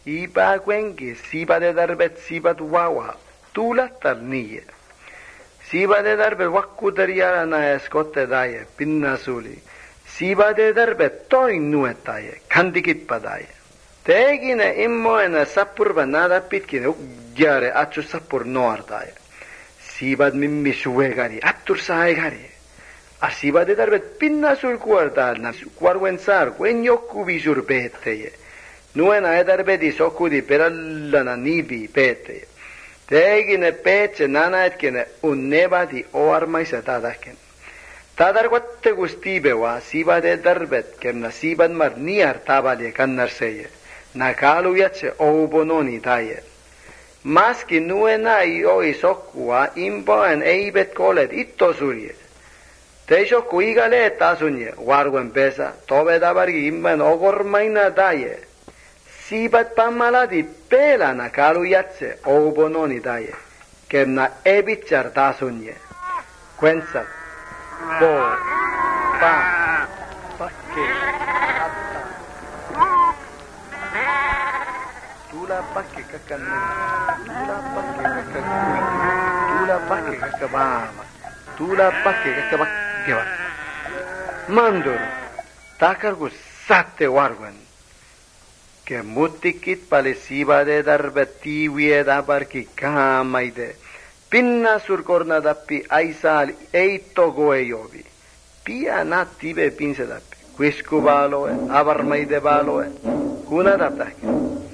Iba cuenque siba de darbet siba wawa, tula tarniye. Siba de darbet wakudariara na escote daye, pinnasuli. Siba de darbet toy nuetaye, kandikit padaye. Tegine immo ena sapur banada pitkine ugyare achu sapur noardaye. Sibad mimmi suegari, atur saegari. Asiba de darbet pinnasul kuardal na kuarwensar, kwen yokubi surbeteye. Nuena edarbedi sokudi perallana nibi pete. Tegine peche nana etkene unneba di oarmaisa tadaken. Tadar quatte gustibewa siba de darbet kem na siban mar niar tabale kannarseye. Na kalu yache obononi daye. Maski nuena io isokua imbo en eibet kolet itto surye. Teisokku igale tasunye warguen pesa tobe dabargi imben ogormaina daye. Sibat pamaladi pela na kalu yatse obononi daye. Kem na ebichar tasunye. Quensa po pa pakke atta tula pakke kakanna tula pakke kakakui tula pakke kakabama tula pakke kakabakkewa mandor takargu satte warguen que mutikit palesiba de darbeti wieda barki kamaide pinna surkorna dappi aisal eito goeyobi pia natibe pinse dappi quisku baloe avarmaide baloe kuna daptaki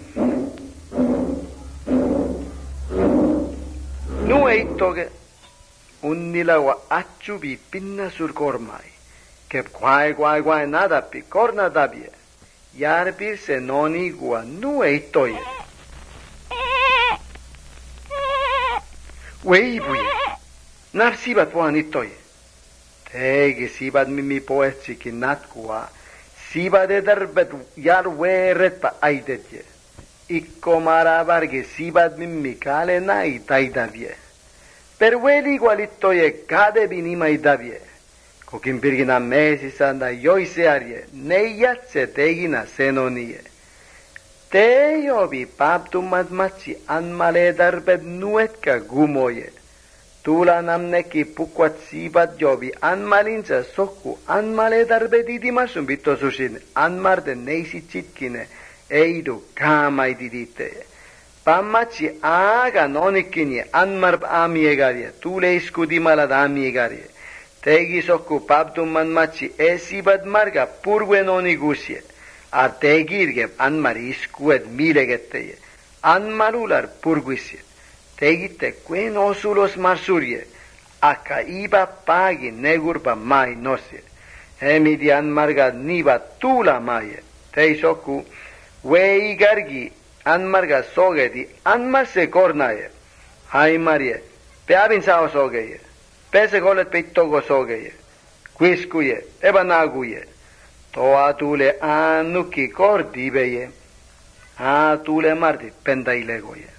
nu eitoge unnilawa achubi pinna surkormai que quai nadappi korna dabie Yar pirse noni gua nu eitoye. Wei buye. Nar sibat puan itoye. Tege sibat mimi poetsi ki nat gua. Sibat de darbet yar weret pa aidetje. Ikko marabarge sibat mimi kale na itaidavye. Per weli gualitoye kade binima idavye. Kokin birgina mesi sanda yoise arye, neyatse tegina senonie. Te yobi paptumat machi anmale darbet nuetka gumoye. Tula namneki pukwat sibat yobi anmalinsa soku anmale darbet idimasum bito sushin anmarde neisi chitkine eidu kama ididite. Pamachi aga nonikinye anmar amiegarie, tule iskudimalad amiegarie. Tegi sokku paptumman machi esibad marga purwenoni gusye. A tegirge anmar iskued milegeteye. Anmarular purguisye. Tegite quen osulos marsurye. Aka iba pagi negurba mai nosye. Emidi anmarga niba tula maye. Tei sokku wei gargi anmarga sogedi anmar se kornaye. Hai marie. Peabin sao sogeye. Pese golet peitogo sogeye, quiscuye, ebanaguye, toa tule anuki cordibeye, a tule mardi pendailegoye.